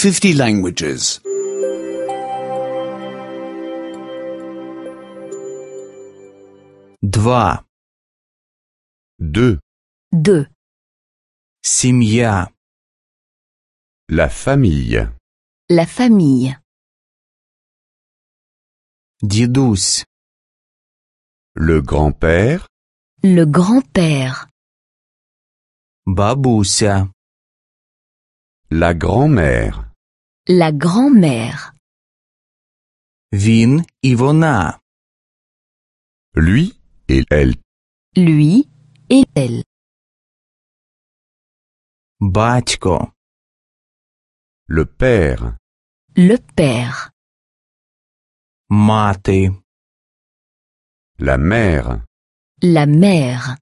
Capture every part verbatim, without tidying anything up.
fifty languages. Два. Deux. Deux. Семья. La famille. La famille. Дідусь. Le grand-père. Le grand-père. Бабуся. La grand-mère. La grand-mère. Він і вона. Lui et elle. Lui et elle. Батько. Le père. Le père. Мати. La mère. La mère.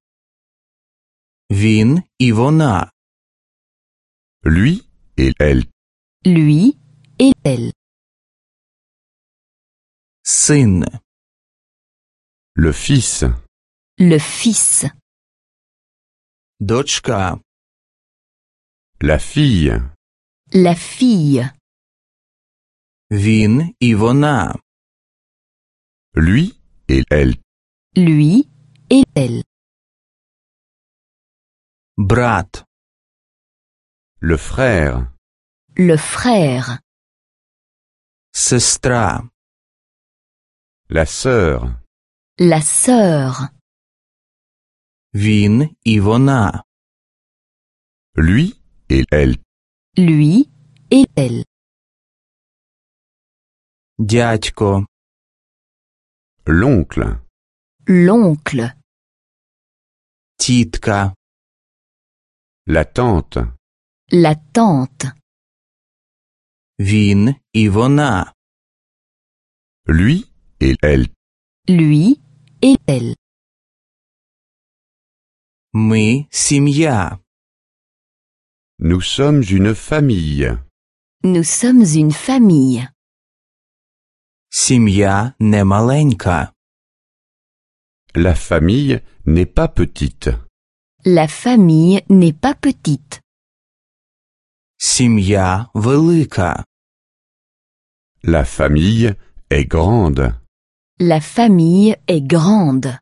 Він і вона. Lui et elle. Lui et elle. Син. Le fils. Le fils. Дочка. La fille. La fille. Він і вона. Lui et elle. Lui et elle. Брат. Le frère. Le frère. Сестра. La sœur. La sœur. Він і вона. Lui et elle. Lui et elle. Дядько. L'oncle. L'oncle. Тітка. La tante. La tante. Він і вона. Lui et elle. Lui et elle. Ми сім'я. Nous sommes une famille. Nous sommes une famille. Сім'я не маленька. La famille n'est pas petite. La famille n'est pas petite. Сім'я велика. La famille est grande. La famille est grande.